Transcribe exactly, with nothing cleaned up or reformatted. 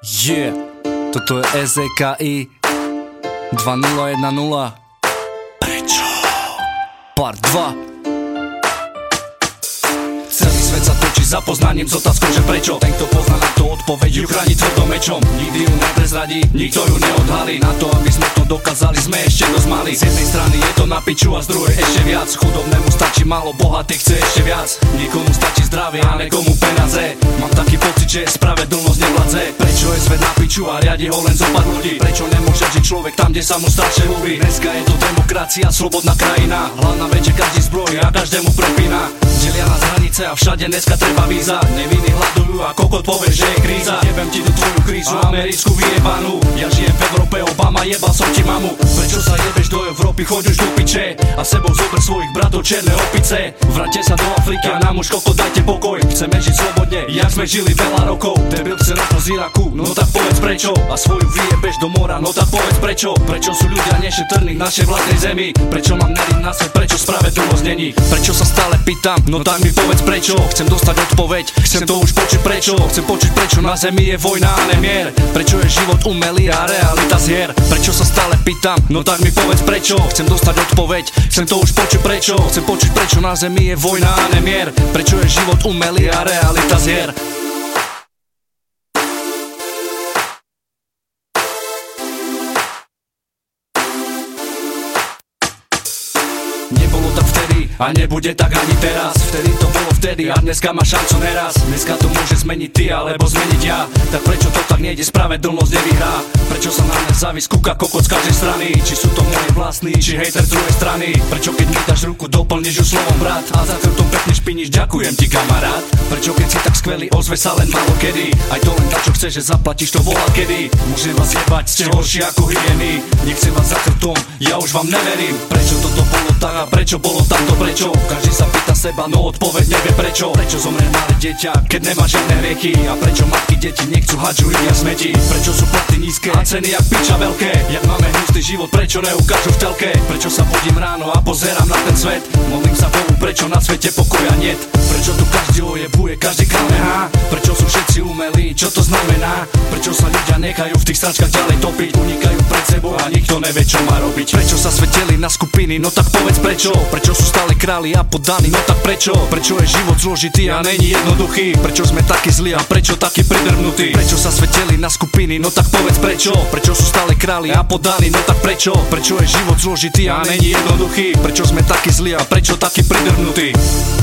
Yeah, toto je es é ká í dva nula jedna nula. Prečo? Part dva. Celý svet sa točí za poznaním s otázkou, že prečo. Ten, kto pozná na to odpoveď, ju chráni tvrdým mečom. Nikdy ju neprezradí, nikto ju neodhalí. Na to, aby sme to dokázali, sme ešte dosť mali. Z jednej strany je to na piču a z druhej ešte viac. Chudobnému stačí málo, bohatý chce ešte viac. Nikomu stačí zdravie a nekomu peniaze. Mám taký pocit, že spravedlnosť nevládze. Prečo je svet na piču a riadi ho len zopár ľudí? Prečo nemôže žiť človek tam, kde sa mu strašne ľúbi? Dneska je to demokracia, slobodná krajina. Hlavná vec, že každý zbrojí a každému prepína. Delia nás hranice a všade dneska treba víza. Nevinní hľadujú a kokot povie, že je kríza. Jebem ti tú tvoju krízu, americkú vyjebanú. Ja žijem v Európe, Obama, jebal som ti mamu. Prečo sa jebeš do Európy, choď už do piče a sebou zober svojich bratov černé opice. Vráťte sa do Afriky a nám už kokot dajte pokoj. Chceme žiť slobodne, jak sme žili veľa rokov. Debil chce rýchlo z Iraku, no tak povedz prečo. A svoju vyjebeš do mora, no tak povedz prečo. Prečo sú ľudia nešetrní v našej vlastnej zemi? Prečo mám nariť na svet, prečo spravedlnosť není? Prečo sa stále pýtam, no tak mi povedz prečo. Chcem dostať odpoveď, chcem to už počuť prečo. Chcem počuť prečo na zemi je vojna a nemier. Prečo je život umelý a realita zhier. Prečo sa stále pýtam, no tak mi povedz prečo. Chcem dostať odpoveď, chcem to už počuť prečo. Chcem počuť prečo na zemi je vojna a nemier. Prečo je život umelý a realita zhier. Nebolo tak vtedy a nebude tak ani teraz. Vtedy to bolo vtedy a dneska má šancu neraz. Dneska to môže zmeniť ty alebo zmeniť ja. Tak prečo to tak nejde, spravedlnosť nevyhrá? Prečo sa na mňa závisť kúka kokot z každej strany? Či sú to moje vlastní, či hejter z druhej strany? Prečo keď mi dáš ruku, doplníš ju slovom brat? A za chrbtom pekne špiníš, ďakujem ti kamarát. Prečo keď si tak skvelý, ozve sa len málo kedy? Aj to len dačo chceš, že zaplatíš to volá kedy? Môžem vás jebať, ste horší ako hyeny. Nechcem vás za chrbtom, ja už vám neverím. Prečo toto bolo tak a prečo bolo takto prečo? Každý sa pýta seba, no odpoveď nevie prečo. Prečo zomre malé dieťa, keď nemá žiadne rieky? A prečo matky deti nechcú hádžu idia smeti? Prečo sú platy nízke a ceny jak piča veľké? Jak máme hnusný život, prečo neukážu v telke? Prečo sa budím ráno a pozerám na ten svet? Modlím sa Bohu, prečo na svete pokoja niet? Prečo tu každý ojebuje, každý klame, ha? Prečo sú všetci umelí, čo to znamená? Prečo sa ľudia nechajú v tých sračkách ďalej topiť? Unikajú pred sebou a nikto nevie, čo má robiť. Prečo sa svet delí na skupiny, no tak povedz prečo? Prečo sú stále králi a poddaní, no tak prečo? Prečo je život zložitý a není jednoduchý? Prečo sme takí zlí a prečo takí pridrhnutí? Prečo sa svet delí na skupiny, no tak povedz prečo? Prečo sú stále králi a poddaní, no tak prečo? Prečo je život zložitý a není jednoduchý? Prečo sme takí zlí a prečo takí pridrhnutí?